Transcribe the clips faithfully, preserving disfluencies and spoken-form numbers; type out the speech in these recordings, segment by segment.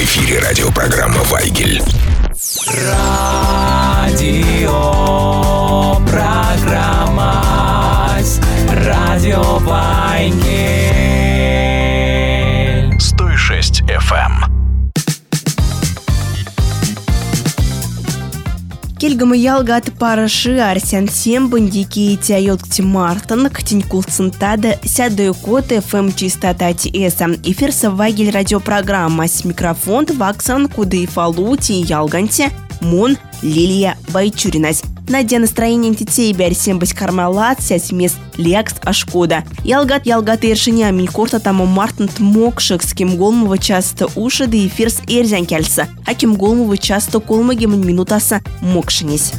В эфире радиопрограмма «Вайгель». Радиопрограмма «Радио Вайгель». сто шесть эф эм. Кельгамы ялгат параши арсен сем бандики тяйотки мартан ктенькул центада сядаю код эф эм чистота тиэса. Эфир Вайгель радиопрограмма с микрофон ваксан куды фалути ялганте мон Лилия Байчуринась. Надя настроение детей берсем быть кармалат сять мест лекс ашкода. Ялгат ялгат иршиня минкорта тому мартан тмокшик с кем голмова часто уши да эфир с эрзян кельса, а кем голмова часто колмаги минутаса мокшинись.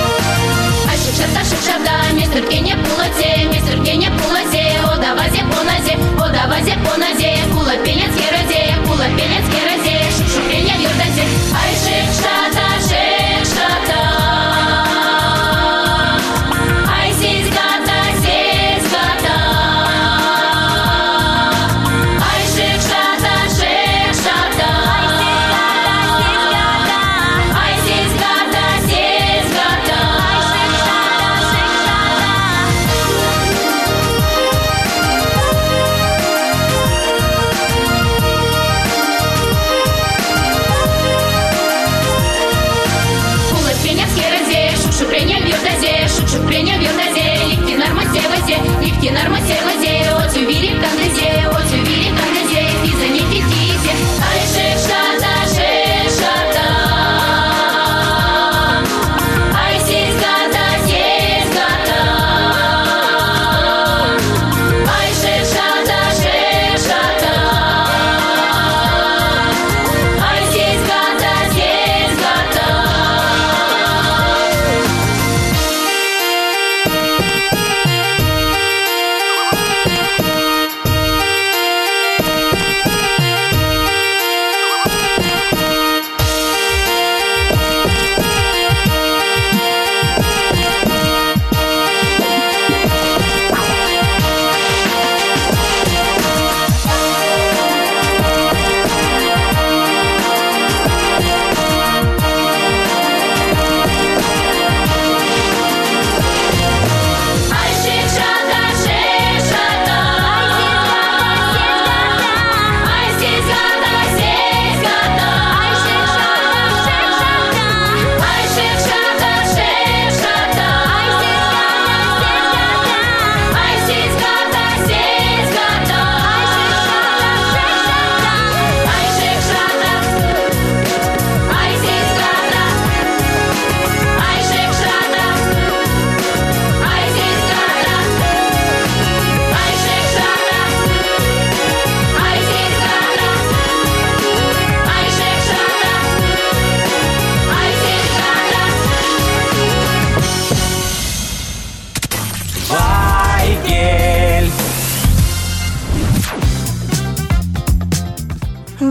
Мистер Кеня Пулазе, мистер Кеня Пулазе, о давайте понадеемся.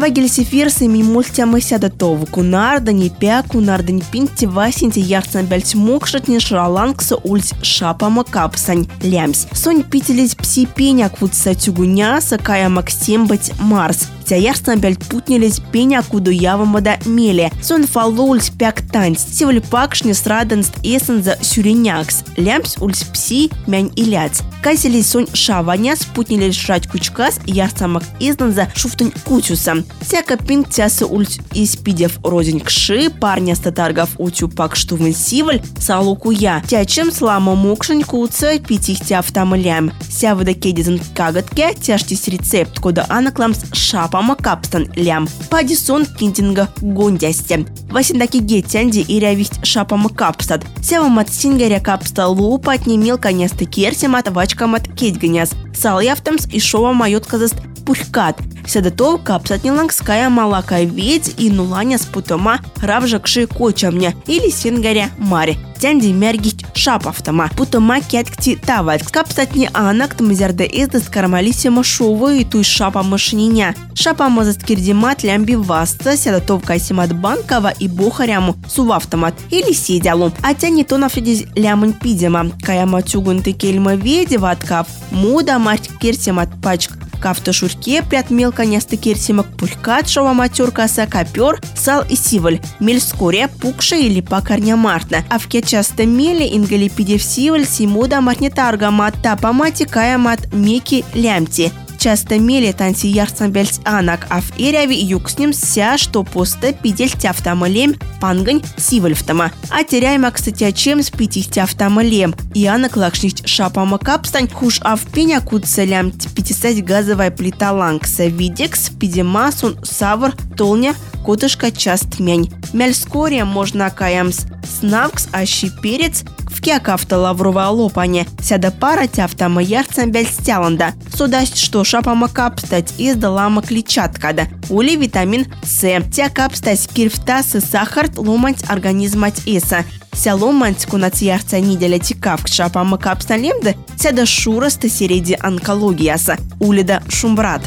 Вагель сефирсами мультямы сядатову кунарда не пя кунарда не пинти васинти ярцан бельц мокшатни шралангса ульц шапама капсань лямсь. Сонь пителить пси пеняк вудса тюгуняса кая Максим быть Марс. Тя ярцан бельц путнились пеня куду явамада меле. Сон фаллульц пяк танц. Севль пакшни сраданст эсенза сюринякс. Лямсь ульц пси мянь иляц. Казили сонь шаваня спутнились шрать кучкас ярцамак изнанза шуфтунь кутюса. Всяка пинг тясы ульц испидев родень кши, парня статаргов утю пак штувен сиваль, салукуя. Тячем слама мокшень куца, питих тяв там лям. Ся водокедизен кагатке, тяжтись рецепт, кода анакламс шапама капстан лям. Падисон кинтинга гондясте. Васиндаки гетянди и рявихт шапама капстат. Сява мат сингеря капста лупат не мелко нясты керсимат вачкамат кетьганяс. Сал яфтамс и шова майот казаст пухкат. Седатов капсатнилангская малака ведь и нуланя спутома равжакши кочамня или сингаря маре. Тянди мергить шапавтама. Путома кеткти тавать. Капсатни анакт мзярде издас кармалисима шово и туй шапа машининя. Шапа мазаст кирдимат лямби васта седатов кайсимат банкова и бохаряму сувавтомат или сидялу. А тяни то нафидись лямын пидема. Каяма тюгун текельма ведева откав. Муда мать кирсимат пачк. Кафта шурке прят мелко нясты керсимак пулькат шова матеркаса копер, сал и сиваль. Мель скоре пукша или покарня мартна. А в часто меле ингалипидев сиваль симуда мартнетарга мат тапа мати кая мат меки лямти. Часто мели танси ярцан бельц анак, а в эряви юг с ним ся, что поста пидель тяфтама лем, пангань сивальфтама. А теряйма, кстати, чем спитих тяфтама лем. И анак лакшнить шапама капстань, хуш а в пеня куца лям пятисать газовая плита лангса, видекс, пидемасун, савр, толня, котышка част мянь. Мяль скоре можно каямс снавкс, ащи перец, в кякафта лаврова лопане. Сяда пара тяфтама ярцан бельц тяланда. Судасть, что шапама капстать издалама клетчаткада. Ули витамин С. Тя капстать кирфтасы сахарт ломать организмать эса. Ся ломать кунац ярца неделя тикав к шапама капсталемда. Сяда шураста середи онкологияса. Улида шумбрат.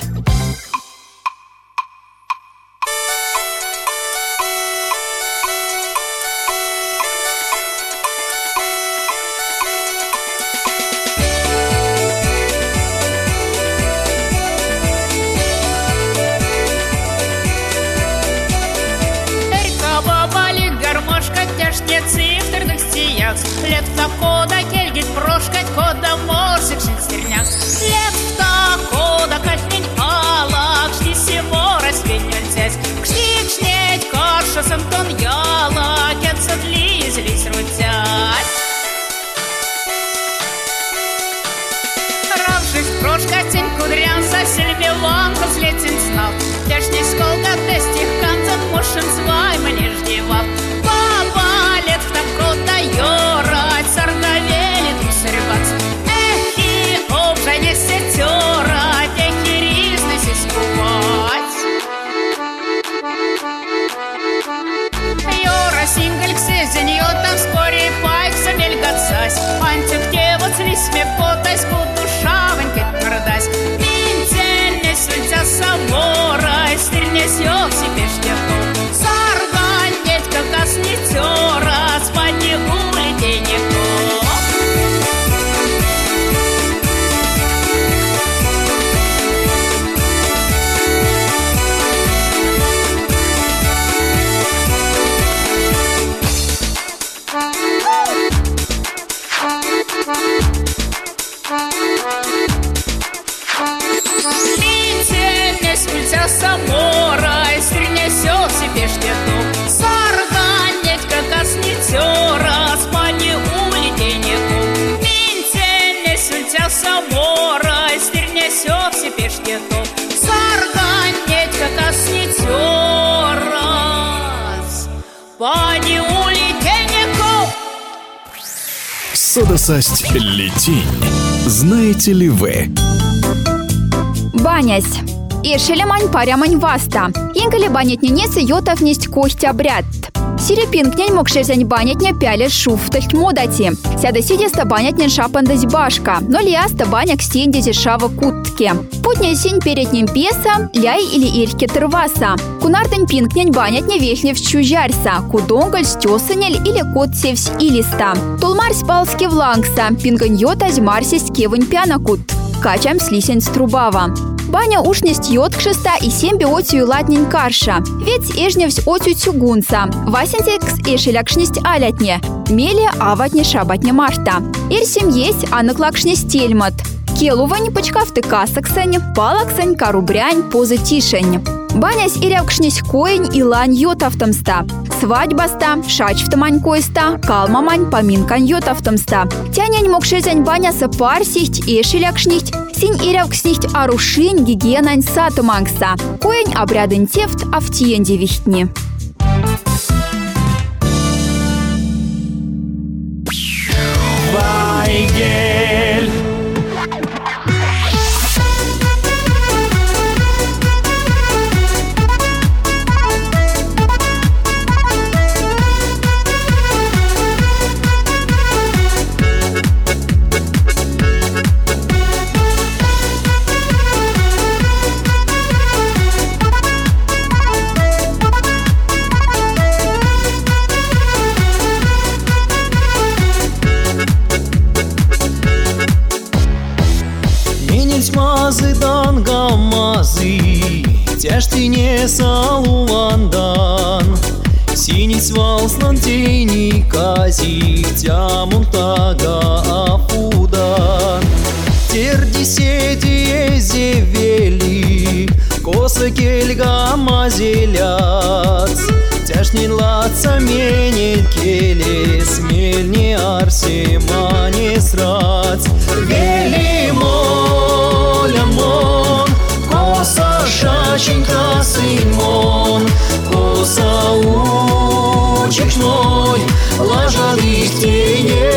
Лет в кода кельгит прошкать кода морсик шинстерняк. Лет в кода кальнень алак шти сего распеняль цять. Кшти кшнеть карша сантон яла кетса длизлись рутять. Равшись прошкатень кудрян сосель мелан разлетен стал. Тяжней сколка тестих канцан мушен звай мне ждевал. Йорать, сарнавели тусаревать. Эхи, обжане сетера, техи ризны сискувать. Йора сингаль ксезеньё там вскоре пайк замельгацась. Антик девот лисме потась, кудушавонькой продась. Минтельне свинца саморай, стильне съёк себе штепу. Сарганеть, как оснетера, спадни улетенько. Минтельне свинца саморай, стильне съёк себе штепу. Сарганеть, как оснетера, спадни улетенько. Минтельне свинца саморай, стильне съёк себе штепу. Сарганеть, как оснетера, спадни улетенько. Содосасть летень. Знаете ли вы? Банясь. И шелемань парямань васта. Инкали банять ненесы йотов несть кость обряд. Сирепинкнень мокшерзянь банятня пяле шуфтальт модати. Сяда сидеста банятня шапандась башка, но лиаста баняк синдези шава кутке. Путня синь передним песа, ляй или ирьке тырваса. Кунартань пинкнень банятня вехлев чужарса, кудонгаль стесанель или кот севсь илиста. Тулмар спалски влангса, пинганьотась марсись кевынь пянакут. Качам слисень струбава. Баня ушнесть йоткшеста и семби отью латнень карша. Ведь эжневсь отю тюгунца. Васенцекс эшелякшнесть алятне. Мели аватне шабатне марта. Ирсим есть анаклакшнесть тельмат. Келувань почкавты касаксень, палаксень, карубрянь, позы тишень. Банясь ирявкшнесть коень и лань йотавтамста. Свадьбаста, шачвтамань койста, калмамань поминкань йотавтамста. Тянянь мокшезянь баняса парсихть эшелякшнихть. Синь ирявкснихть арушинь гигиенань сатумангса. Коень обрядын тефт автиенде вихтни. Вайгель. Мазыдан гаммазы, тяжтине салувандан. Синий свалслан тени казих, тямунтага афудан. Терди сети зевели, коса кельга мазеляц. Тяжнин лаца менен келе, смельне арсема не срац. Велимо лямон, коса шаченька сынмон, коса учечной, лажа листине.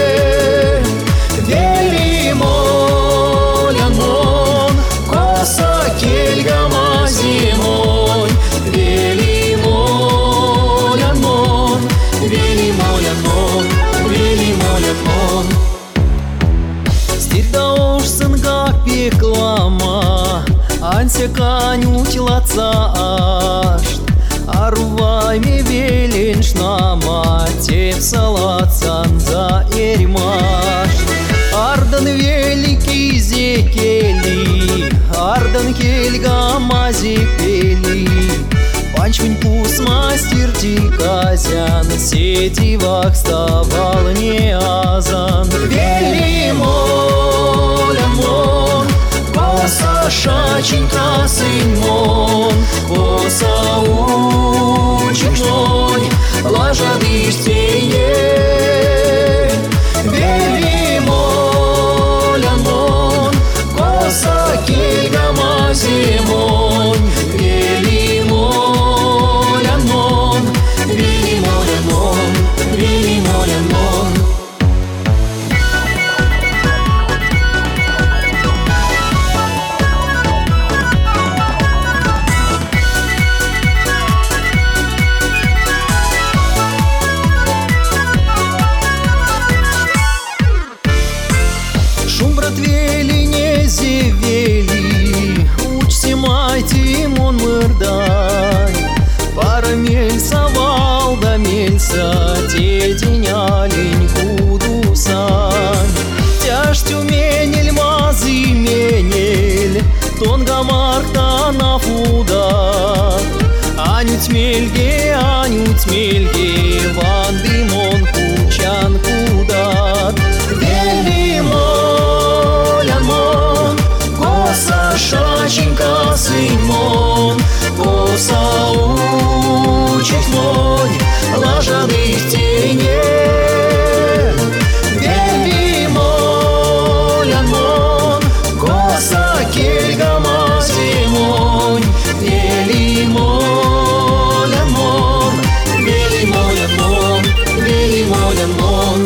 Велимо лямон, коса кельга мазимой, велимо лямон, велимо лямон, велимо лямон. Стирда уж сынга пеклама, ансе канють лацашт. Арувайме веленшнама, теп салацан за эрмаш. Ардан великий зекели, ардан кельга мазепели. Панчмень пус мастер тиказян, сетивах ставал не азан. Велимо лямон, коса шаченька сынмон, коса учечной, лажа листине. Велимо лямон, коса кельга мазимон, велимо лямон, велимо лямон, велимо лямон. Шум братвели не зевели, учси майте мон мырдай. Пара мельса валда мельса, те денялень кудусан. Тяжтю менель мазы менель, тонга марта на фуда. Анють мельге, анють мельге, ванды мон кучан кудат. Велимо лямон, коса шаченька сынмон, коса учечной, лажа листине. Велимо лямон, коса кельга мазимон, велимо лямон, велимо лямон, велимо лямон.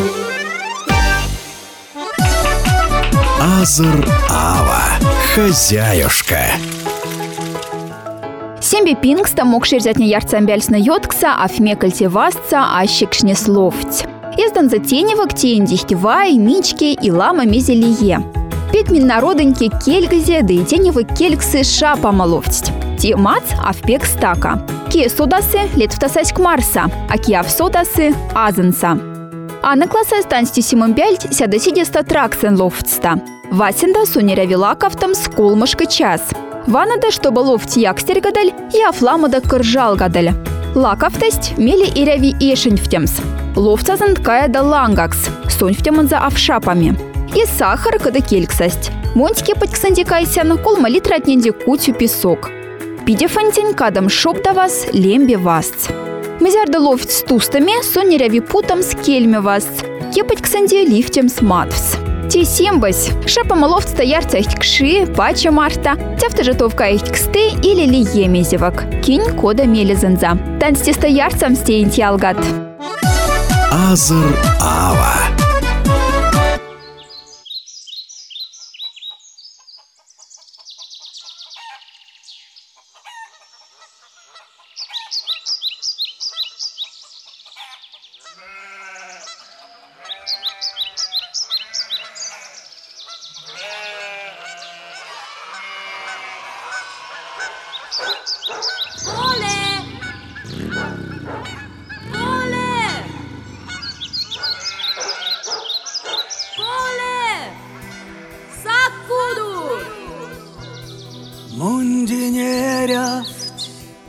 Азыр Ава, хозяюшка. Сембе пингста мокшир взятня ярцам бяльсна йоткса, а фме культивастся, а щекшне словть. Издан за теневок тень дихтевай, мички и лама мезелие. Пять мин народоньки кельгазе, да и теневы кельксы шапа маловть. Ти мац, а в пек стака. Ки содасы лет втасась к Марса, а киав содасы азенса. А на класса станцти Симон Бяльт сяда сидеста траксен ловтста. Васенда сунеря вилаковтам сколмышка час. Ванада, чтобы ловть якстер гадаль, и афламада кыржал гадаль. Лаковтесть мели и ряви ешень втемс. Ловцазан ткая да лангакс, сонь втеман за авшапами. И сахар када кельксасть. Монтики подьксандикайсян, колма литра отненди кутю песок. Пидефантень кадам шоп да вас лембе васц. Мизярда ловть с тустами, сонь ряви путам с кельме васц. Епать ксанди лифтем с матвс. Те сембась, шапа маловт стоярца их кши, пача марта, тяфта житовка их ксты или ли емезевок. Кинь кода мелезенза. Танцте стоярцам стеинт ялгат. Азер Ава. Мундинеряфть,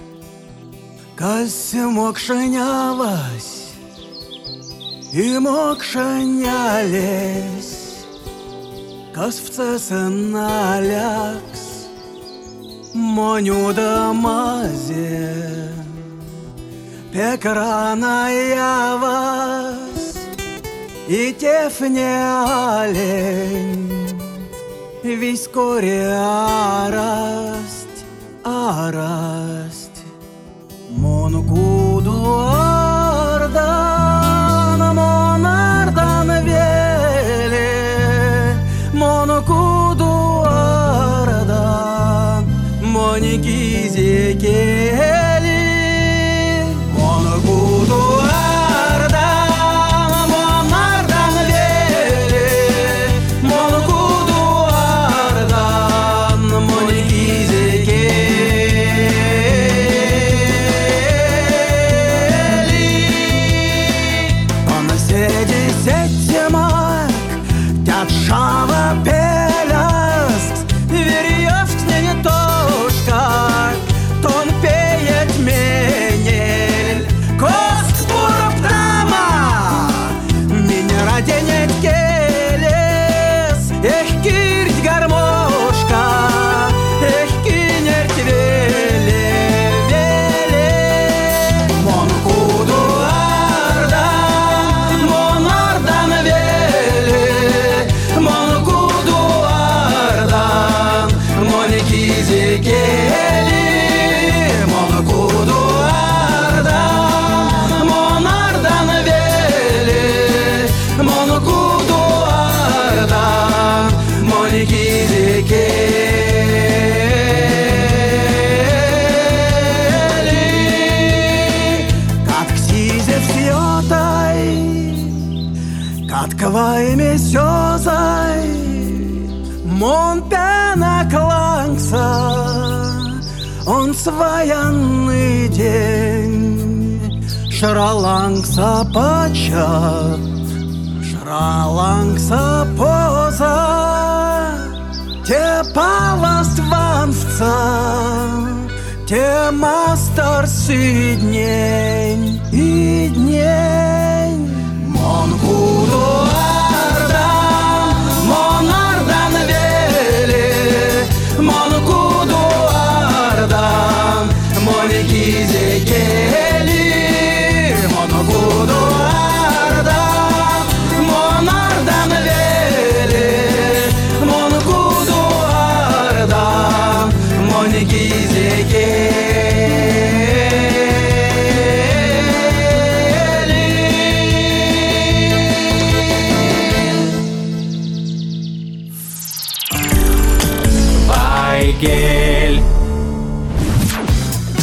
кась мокшанявась, и мокшанялись, кас в цесеналякс, моню да мазе, пекрана явас, и тефне олень. Вискоре арасть, арасть, монкуду ардан, монардан веле, монкуду ардан, монигизе кели, монкуду ардан, монардан веле, монкуду Шава пеляст, верьёвк не тошка, тон пеет менель, кост пуроптама, меня раденет келес, эх, кирть гармошка, эх, кинерть веле, веле, монкуду ардан, монардан веле, монкуду ардан, монекизе кели, монкуду ардан, монардан веле, монкуду ардан, монекизе кели. Как ктизе всеотай, каткавай месёзай, мон пена клангса, он своянный день, шралангса почат, шралангса поза, те паластванца, те мастерсы днень и днень, монкуду ардан, монардан веле, монкуду ардан, монекизе кели, монкуду ардан, монардан веле, монкуду ардан, монекизе кели. Вайгель.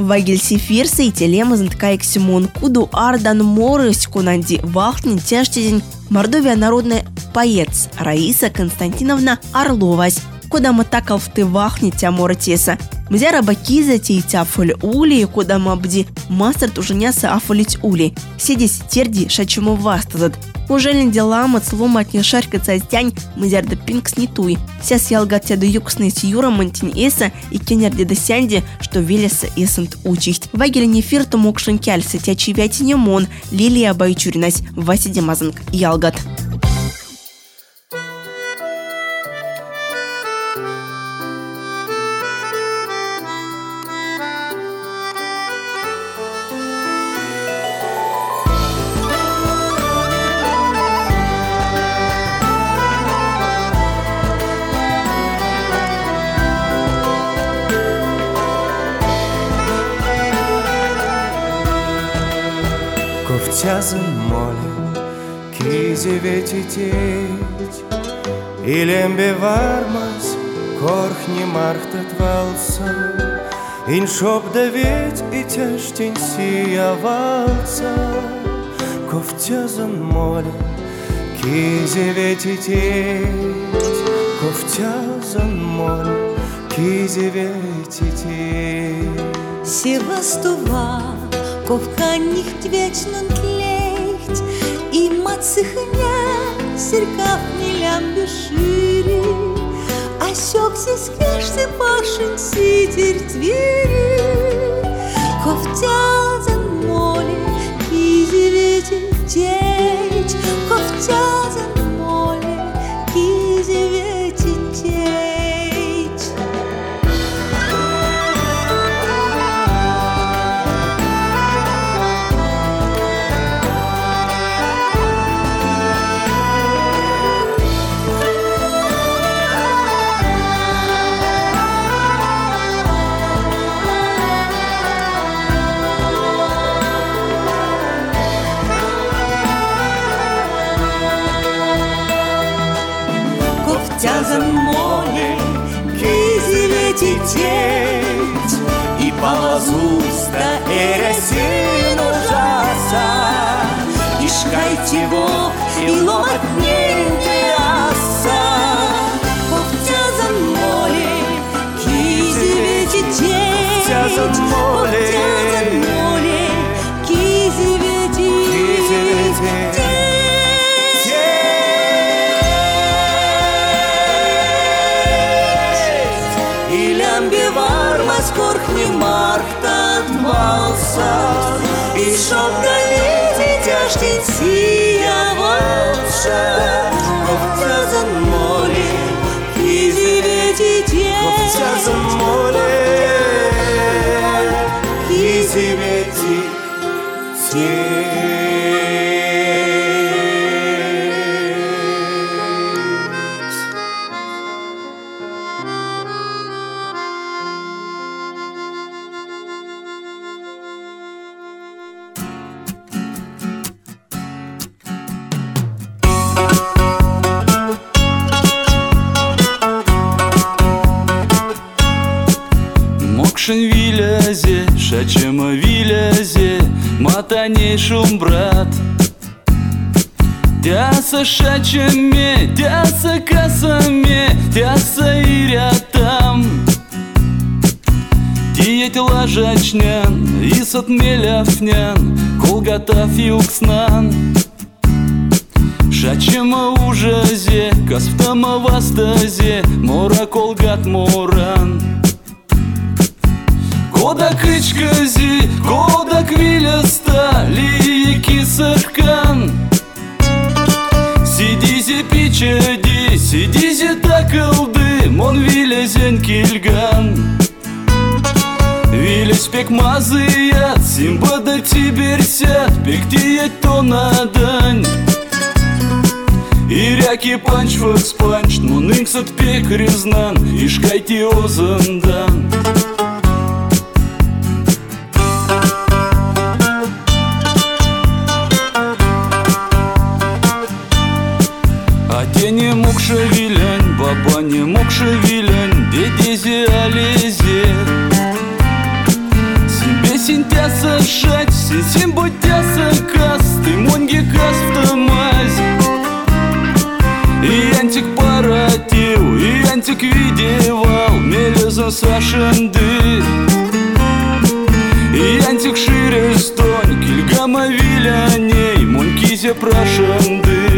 Вагель сефирса и телема кайк Симон Куду Ардан Морыс Кунанди Вахтин Тяжтизень Мордовия народный поэт Раиса Константиновна Орловась. Куда мы такал в ты вахни тя моратеса. Мзяра бакиза ти тя фоль ули, куда мы абди мастер туженяса афолить ули. Сидись терди шачему вастазад. Ужелен дела слома от нешарькаться астянь, мзяр да пинкс не туй. Сяс ялгат тя да юксны с юра мантин эса и кенер деда сянди, что велеса эсент учисть. Вагель нефирту мог шанкяльса тя чивяти немон, лилия байчуринась, Вася Демазанг ялгат. Ковтязын моле, кизевети теть, Илембе вармас, корхни мархтат валса, Ин шоп да ведь и тяжтень сия валса. Ковтязын моле, кизевети теть, Ковтязын моле, кизевети теть. Севастува ковканних вечнен тлеcht, и мацихня серкав милям бешири, а сёкси скешси пашин ситер твери. Ковтязан моле, кизевети теть, Ковтязан моле, кизевети теть. Ковтязан моле, кизевети теть, и палазуста эресин ужаса, и шкайте вок, и ломат нендеаса. Ковтязан моле, кизевети теть, Ковтязан моле, кизевети теть. Корхни мархтат валса, и шоп да види тяжтень сия волша. Ковтязан моле, кизевети теть, Ковтязан моле, кизевети теть. Мокшин вилязе, шачема вилязе, матаней шум брат. Тяса шачеме, тяса касаме, тяса ирятам. Тиеть лажачнян, исот меляфнян, колгатав юкснан. Шачема ужазе, касптама вастазе, мора колгат моран. Кода кычкази, кода квиляста, ли кисаркан. Сидизи пичади, сидизи такалды, мон вилязен кильган. Вилясь пекмазыят, симбада тиберсят, пектиять то надань. Иряки панч факс панч, мон инксат пек резнан, ишкайти озандан. Не мог шевелянь, баба не мог шевелянь, дедези алезе. сашенды. И антик шире стонь, кильгама виляней, монкизе прошенды.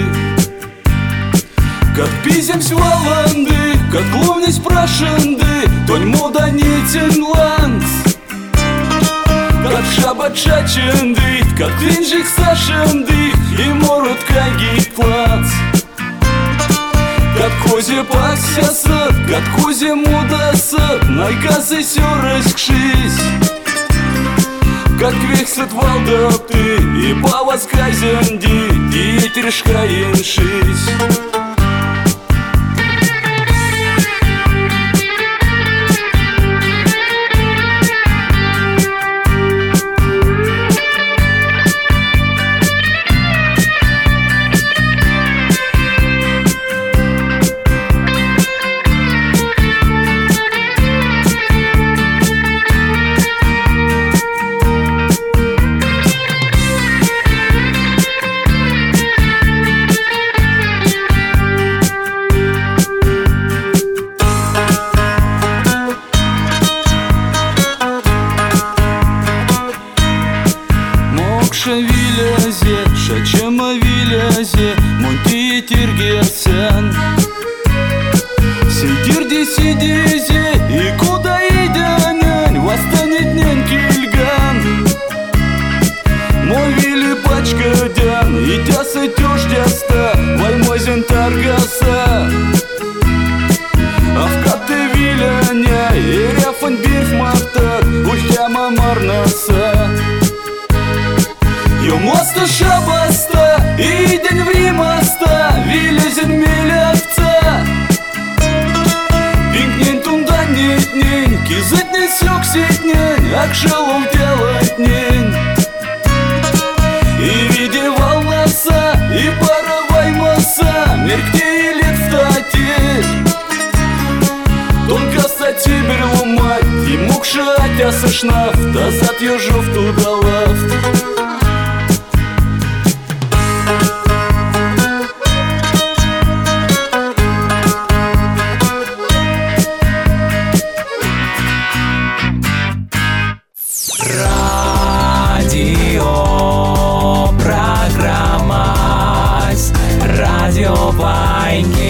Как пиземсь валанды, как ловнись прошенды, тонь мода нетен ланс. Как шабат шаченды, как клинжик сашенды, и морот кайгик плац. Как козе паксясат, как козе мудасат, найказы сёрышкшись. Как вексет валдапты, и павас казенди, диетершкаеншись. Вилязе, шачема вилязе, монтие тергерсен. Сидирди сидизе, и куда идянен, восстанет нен кильган. Мой вили пачка дян, и тяса тёждяста, ваймозен таргаса. Авкаты виляня, и ряфан бирф мартак, ультяма марнаса. Юмоста шабаста, и день времаста, вилезен мелявца. Винкнен тундан нетнен, кизытнен сёксетнен, акшалом делатнен. И виде волнаса, и пароваймаса, меркте и лет в тате. Только стати берломать, и мукша атяса шнаф, да зат ёжов туда лафт. Радио программа Радио Вайнки.